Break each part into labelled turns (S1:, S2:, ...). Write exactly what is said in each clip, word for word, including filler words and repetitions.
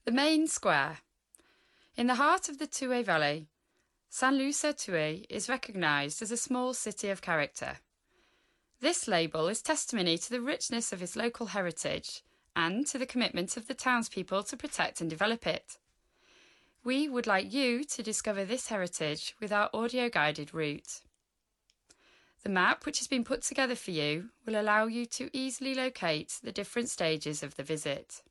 S1: The main square. In the heart of the Thouet Valley, Saint-Leu-sur-Thouet is recognised as a small city of character. This label is testimony to the richness of its local heritage and to the commitment of the townspeople to protect and develop it. We would like you to discover this heritage with our audio-guided route. The map, which has been put together for you, will allow you to easily locate the different stages of the visit.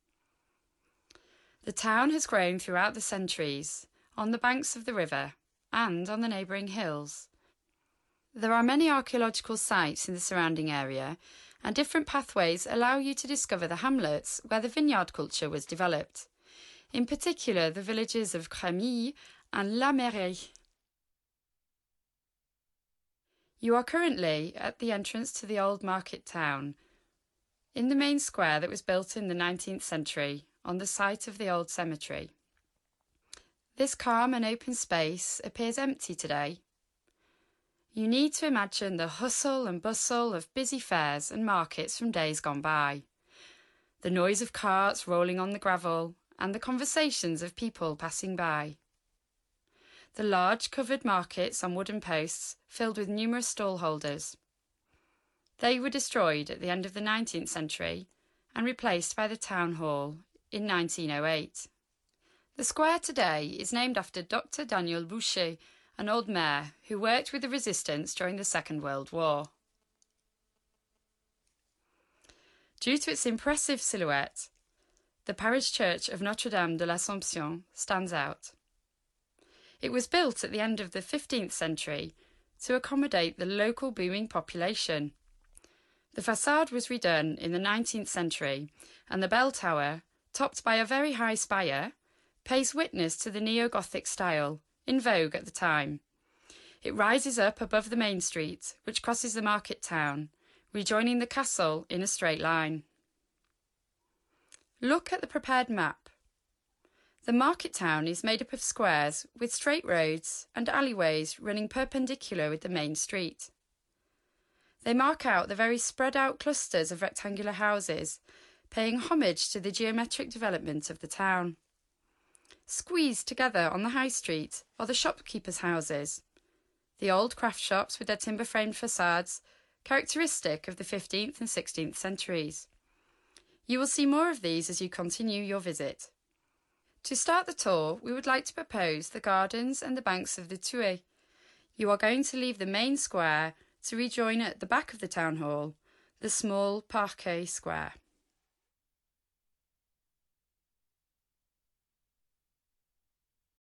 S1: The town has grown throughout the centuries, on the banks of the river and on the neighbouring hills. There are many archaeological sites in the surrounding area, and different pathways allow you to discover the hamlets where the vineyard culture was developed, in particular the villages of Crémy and La Mairie. You are currently at the entrance to the old market town, in the main square that was built in the nineteenth century, on the site of the old cemetery. This calm and open space appears empty today. You need to imagine the hustle and bustle of busy fairs and markets from days gone by, the noise of carts rolling on the gravel, and the conversations of people passing by. The large covered markets on wooden posts filled with numerous stallholders. They were destroyed at the end of the nineteenth century and replaced by the town hall in nineteen oh eight. The square today is named after Doctor Daniel Boucher, an old mayor who worked with the resistance during the Second World War. Due to its impressive silhouette, the parish church of Notre-Dame de l'Assomption stands out. It was built at the end of the fifteenth century to accommodate the local booming population. The facade was redone in the nineteenth century, and the bell tower, topped by a very high spire, pays witness to the neo-Gothic style, in vogue at the time. It rises up above the main street, which crosses the market town, rejoining the castle in a straight line. Look at the prepared map. The market town is made up of squares with straight roads and alleyways running perpendicular with the main street. They mark out the very spread out clusters of rectangular houses, paying homage to the geometric development of the town. Squeezed together on the high street are the shopkeepers' houses, the old craft shops with their timber-framed facades, characteristic of the fifteenth and sixteenth centuries. You will see more of these as you continue your visit. To start the tour, we would like to propose the gardens and the banks of the Thouet. You are going to leave the main square to rejoin at the back of the town hall, the small Parquet Square.